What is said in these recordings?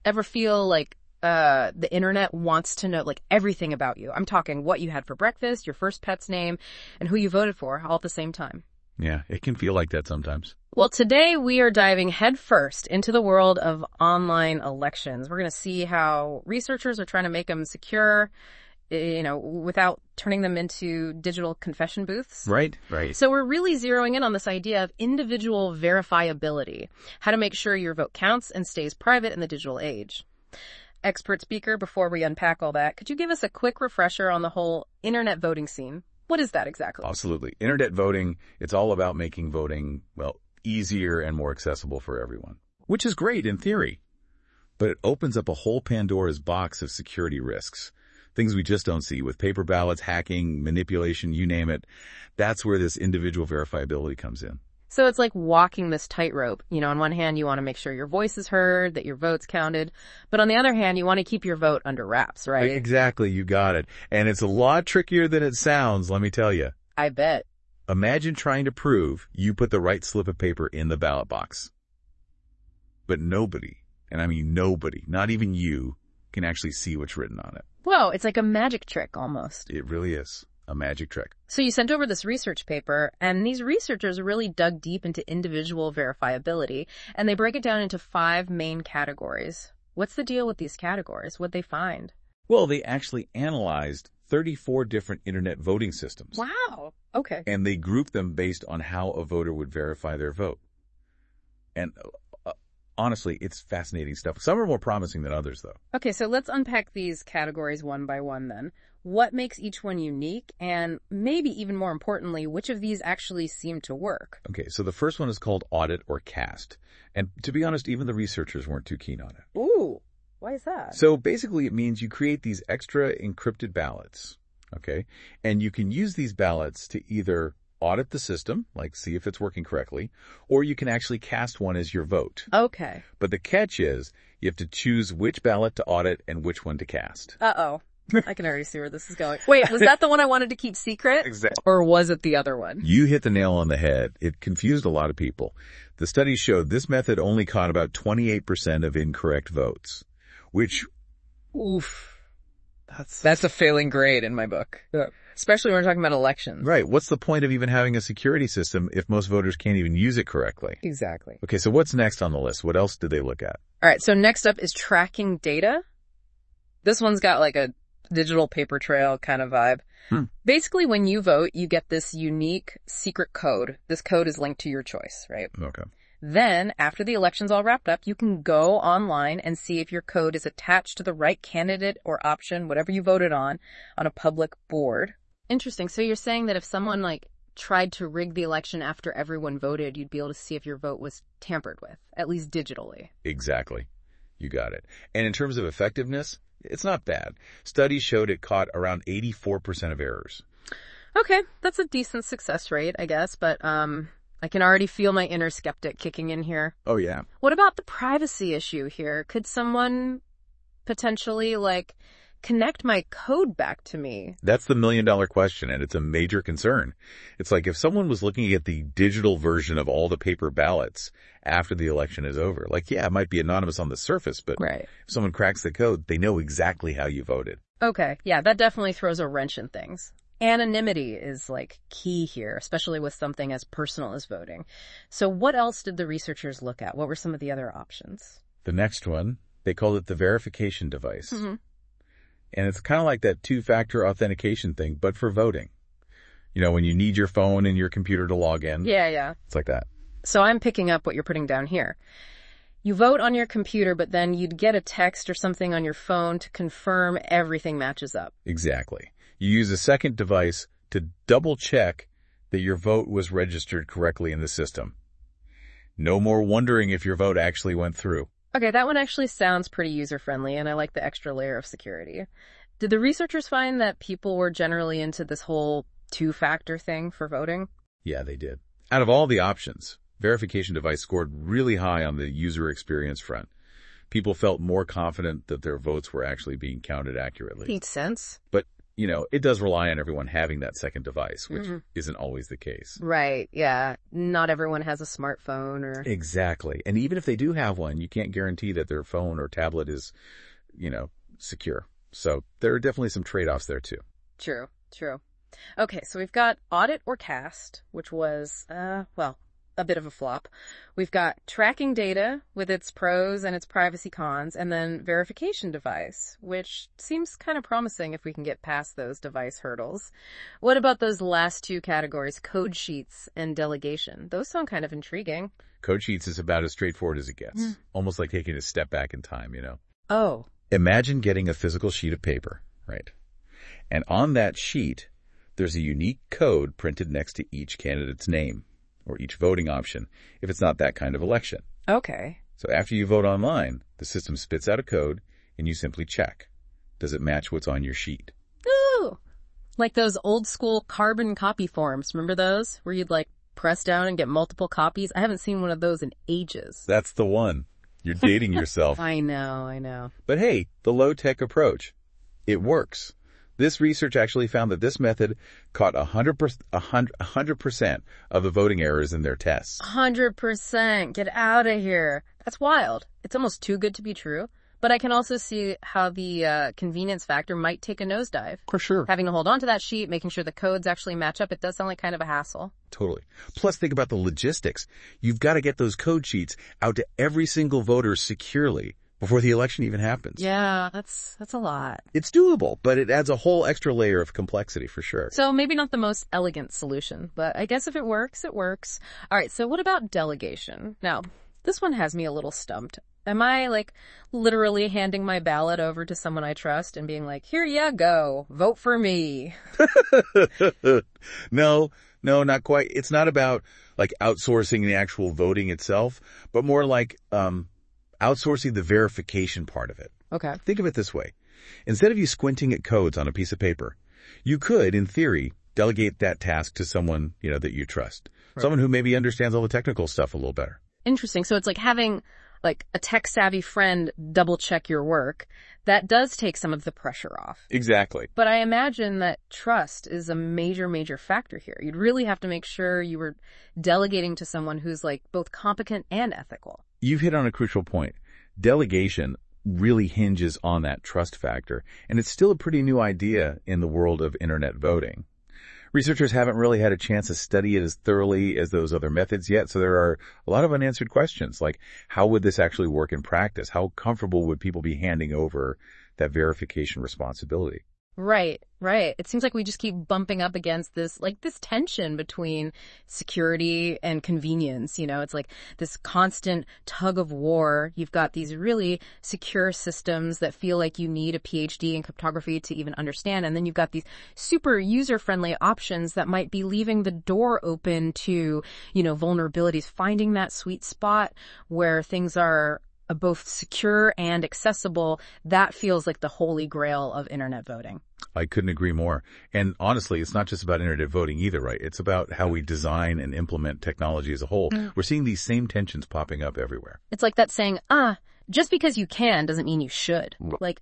Ever feel like the internet wants to know like everything about you? I'm talking what you had for breakfast, your first pet's name, and who you voted for all at the same time. Yeah, it can feel like that sometimes. Well, today we are diving headfirst into the world of online elections. We're going to see how researchers are trying to make them secure, without turning them into digital confession booths. Right. So we're really zeroing in on this idea of individual verifiability, how to make sure your vote counts and stays private in the digital age. Expert speaker, before we unpack all that, could you give us a quick refresher on the whole internet voting scene? What is that exactly? Absolutely. Internet voting, it's all about making voting, easier and more accessible for everyone, which is great in theory. But it opens up a whole Pandora's box of security risks, things we just don't see with paper ballots, hacking, manipulation, you name it. That's where this individual verifiability comes in. So it's like walking this tightrope. On one hand, you want to make sure your voice is heard, that your vote's counted. But on the other hand, you want to keep your vote under wraps, right? Exactly. You got it. And it's a lot trickier than it sounds, let me tell you. I bet. Imagine trying to prove you put the right slip of paper in the ballot box. But nobody, and I mean nobody, not even you, can actually see what's written on it. Whoa, it's like a magic trick almost. It really is. A magic trick. So you sent over this research paper, and these researchers really dug deep into individual verifiability, and they break it down into 5 main categories. What's the deal with these categories? What'd they find? Well, they actually analyzed 34 different internet voting systems. Wow. Okay. And they grouped them based on how a voter would verify their vote. And honestly, it's fascinating stuff. Some are more promising than others, though. Okay, so let's unpack these categories one by one then. What makes each one unique? And maybe even more importantly, which of these actually seem to work? Okay, so the first one is called audit or cast. And to be honest, even the researchers weren't too keen on it. Ooh, why is that? So basically it means you create these extra encrypted ballots, okay? And you can use these ballots to either audit the system, like see if it's working correctly, or you can actually cast one as your vote. Okay. But the catch is you have to choose which ballot to audit and which one to cast. Uh-oh. I can already see where this is going. Wait, was that the one I wanted to keep secret? Exactly. Or was it the other one? You hit the nail on the head. It confused a lot of people. The study showed this method only caught about 28% of incorrect votes, which, oof, that's a failing grade in my book. Yeah. Especially when we're talking about elections. Right. What's the point of even having a security system if most voters can't even use it correctly? Exactly. Okay, so what's next on the list? What else did they look at? All right, so next up is tracking data. This one's got like a digital paper trail kind of vibe. Basically, when you vote, you get this unique secret code. This code is linked to your choice, right? Okay. Then, after the election's all wrapped up, you can go online and see if your code is attached to the right candidate or option, whatever you voted on a public board. Interesting. So you're saying that if someone tried to rig the election after everyone voted, you'd be able to see if your vote was tampered with, at least digitally. Exactly. You got it. And in terms of effectiveness, it's not bad. Studies showed it caught around 84% of errors. Okay, that's a decent success rate, I guess, but I can already feel my inner skeptic kicking in here. Oh, yeah. What about the privacy issue here? Could someone potentially, connect my code back to me? That's the million-dollar question, and it's a major concern. It's like if someone was looking at the digital version of all the paper ballots after the election is over, it might be anonymous on the surface, but right. If someone cracks the code, they know exactly how you voted. Okay, yeah, that definitely throws a wrench in things. Anonymity is key here, especially with something as personal as voting. So what else did the researchers look at? What were some of the other options? The next one, they called it the verification device. Mm-hmm. And it's kind of like that 2-factor authentication thing, but for voting. When you need your phone and your computer to log in. Yeah. It's like that. So I'm picking up what you're putting down here. You vote on your computer, but then you'd get a text or something on your phone to confirm everything matches up. Exactly. You use a second device to double check that your vote was registered correctly in the system. No more wondering if your vote actually went through. Okay, that one actually sounds pretty user-friendly, and I like the extra layer of security. Did the researchers find that people were generally into this whole 2-factor thing for voting? Yeah, they did. Out of all the options, verification device scored really high on the user experience front. People felt more confident that their votes were actually being counted accurately. Makes sense. But, it does rely on everyone having that second device, which isn't always the case. Right, yeah. Not everyone has a smartphone or... Exactly. And even if they do have one, you can't guarantee that their phone or tablet is, secure. So there are definitely some trade-offs there too. True. Okay, so we've got audit or cast, which was, a bit of a flop. We've got tracking data with its pros and its privacy cons, and then verification device, which seems kind of promising if we can get past those device hurdles. What about those last two categories, code sheets and delegation? Those sound kind of intriguing. Code sheets is about as straightforward as it gets. Almost like taking a step back in time, Oh. Imagine getting a physical sheet of paper, right? And on that sheet, there's a unique code printed next to each candidate's name, or each voting option, if it's not that kind of election. Okay. So after you vote online, the system spits out a code, and you simply check. Does it match what's on your sheet? Ooh! Like those old school carbon copy forms. Remember those? Where you'd press down and get multiple copies? I haven't seen one of those in ages. That's the one. You're dating yourself. I know. But hey, the low-tech approach. It works. This research actually found that this method caught 100% of the voting errors in their tests. 100%. Get out of here. That's wild. It's almost too good to be true. But I can also see how the convenience factor might take a nosedive. For sure. Having to hold on to that sheet, making sure the codes actually match up, it does sound like kind of a hassle. Totally. Plus, think about the logistics. You've got to get those code sheets out to every single voter securely before the election even happens. Yeah, that's a lot. It's doable, but it adds a whole extra layer of complexity for sure. So maybe not the most elegant solution, but I guess if it works, it works. All right, so what about delegation? Now, this one has me a little stumped. Am I literally handing my ballot over to someone I trust and being like, here you go, vote for me? No, not quite. It's not about outsourcing the actual voting itself, but more outsourcing the verification part of it. Okay. Think of it this way. Instead of you squinting at codes on a piece of paper, you could, in theory, delegate that task to someone, that you trust. Right. Someone who maybe understands all the technical stuff a little better. Interesting. So it's like having a tech-savvy friend double-check your work. That does take some of the pressure off. Exactly. But I imagine that trust is a major, major factor here. You'd really have to make sure you were delegating to someone who's both competent and ethical. You've hit on a crucial point. Delegation really hinges on that trust factor, and it's still a pretty new idea in the world of internet voting. Researchers haven't really had a chance to study it as thoroughly as those other methods yet, so there are a lot of unanswered questions, like how would this actually work in practice? How comfortable would people be handing over that verification responsibility? Right. It seems like we just keep bumping up against this tension between security and convenience. It's like this constant tug of war. You've got these really secure systems that feel like you need a PhD in cryptography to even understand. And then you've got these super user-friendly options that might be leaving the door open to, vulnerabilities, finding that sweet spot where things are both secure and accessible. That feels like the holy grail of internet voting. I couldn't agree more. And honestly, it's not just about internet voting either, right? It's about how we design and implement technology as a whole. We're seeing these same tensions popping up everywhere. It's like that saying, just because you can doesn't mean you should.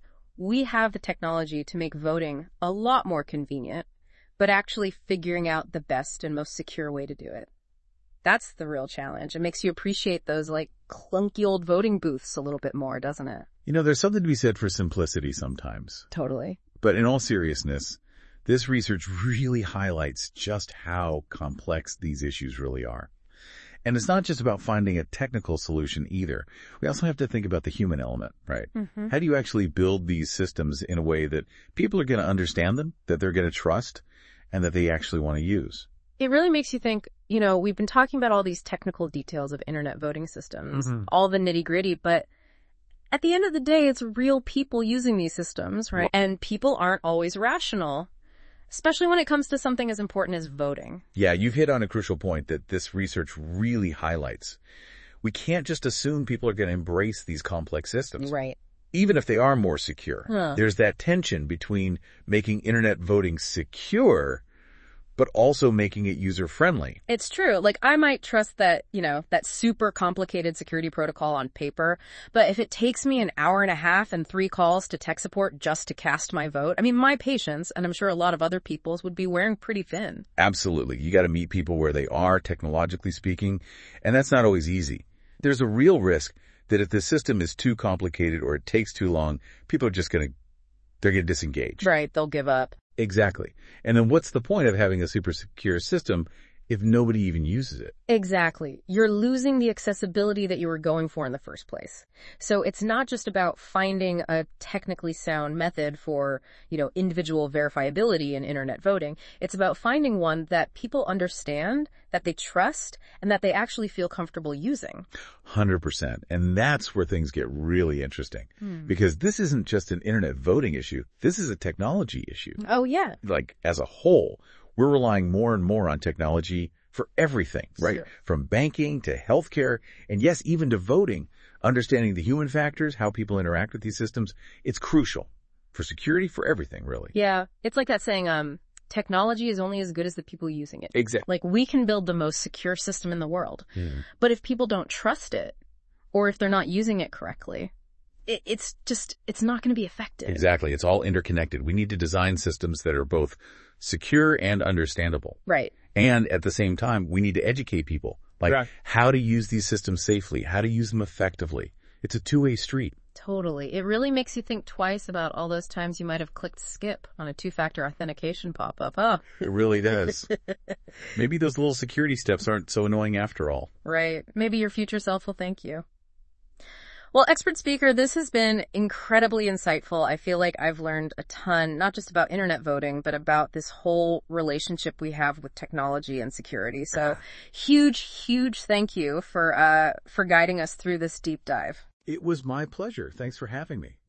We have the technology to make voting a lot more convenient, but actually figuring out the best and most secure way to do it. That's the real challenge. It makes you appreciate those clunky old voting booths a little bit more, doesn't it? There's something to be said for simplicity sometimes. Totally. But in all seriousness, this research really highlights just how complex these issues really are. And it's not just about finding a technical solution either. We also have to think about the human element, right? Mm-hmm. How do you actually build these systems in a way that people are going to understand them, that they're going to trust, and that they actually want to use? It really makes you think, we've been talking about all these technical details of internet voting systems, all the nitty-gritty, but at the end of the day, it's real people using these systems, right? And people aren't always rational, especially when it comes to something as important as voting. Yeah, you've hit on a crucial point that this research really highlights. We can't just assume people are going to embrace these complex systems. Right. Even if they are more secure. There's that tension between making internet voting secure but also making it user-friendly. It's true. Like, I might trust that, that super complicated security protocol on paper, but if it takes me an hour and a half and 3 calls to tech support just to cast my vote, I mean, my patience, and I'm sure a lot of other people's, would be wearing pretty thin. Absolutely. You got to meet people where they are, technologically speaking, and that's not always easy. There's a real risk that if the system is too complicated or it takes too long, people are just they're going to disengage. Right. They'll give up. Exactly. And then what's the point of having a super secure system if nobody even uses it? Exactly. You're losing the accessibility that you were going for in the first place. So it's not just about finding a technically sound method for, individual verifiability in internet voting. It's about finding one that people understand, that they trust, and that they actually feel comfortable using. 100%. And that's where things get really interesting. Because this isn't just an internet voting issue. This is a technology issue. Oh, yeah. Like, as a whole, we're relying more and more on technology for everything, right? Sure. From banking to healthcare, and yes, even to voting. Understanding the human factors, how people interact with these systems, it's crucial for security, for everything, really. Yeah. It's like that saying, technology is only as good as the people using it. Exactly. Like, we can build the most secure system in the world, but if people don't trust it, or if they're not using it correctly, it's not going to be effective. Exactly. It's all interconnected. We need to design systems that are both secure and understandable. Right. And at the same time, we need to educate people, like how to use these systems safely, how to use them effectively. It's a two-way street. Totally. It really makes you think twice about all those times you might have clicked skip on a 2-factor authentication pop-up, huh? It really does. Maybe those little security steps aren't so annoying after all. Right. Maybe your future self will thank you. Well, expert speaker, this has been incredibly insightful. I feel like I've learned a ton, not just about internet voting, but about this whole relationship we have with technology and security. So huge thank you for guiding us through this deep dive. It was my pleasure. Thanks for having me.